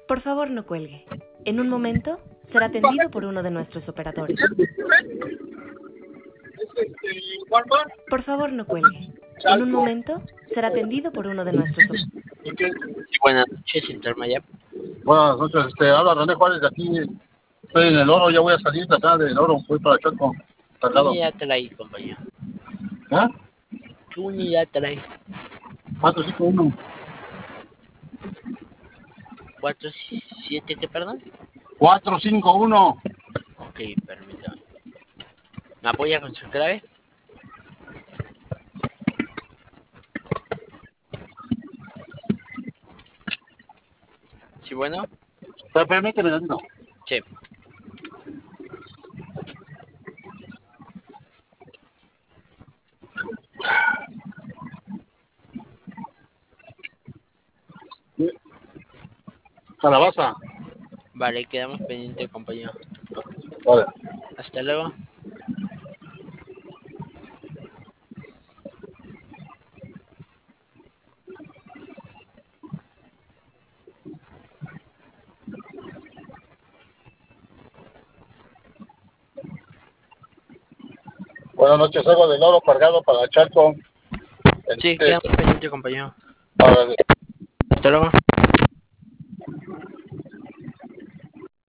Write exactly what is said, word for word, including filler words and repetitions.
Por favor, no cuelgue. En un momento será atendido por uno de nuestros operadores. Por favor, no cuelgue. En un momento será atendido por uno de nuestros operadores. Sí, buenas noches, Intermayap. Buenas noches, este, habla René Juárez de aquí. Estoy en el oro, ya voy a salir de acá del oro, voy para Choco. ¿Qué unidad trae, compañero? ¿Ah? ¿Qué unidad trae? cuatro cinco uno. ¿cuatro siete qué, perdón? cuatro cinco uno. Ok, permítame. ¿Me apoya con su clave? Sí, bueno. Permíteme, no. Sí. Calabaza. Vale, quedamos pendientes, compañero. Vale. Hasta luego. Buenas noches, salgo del oro cargado para Chaco. Sí, Este, quedamos pendientes, compañero. para... Hasta luego.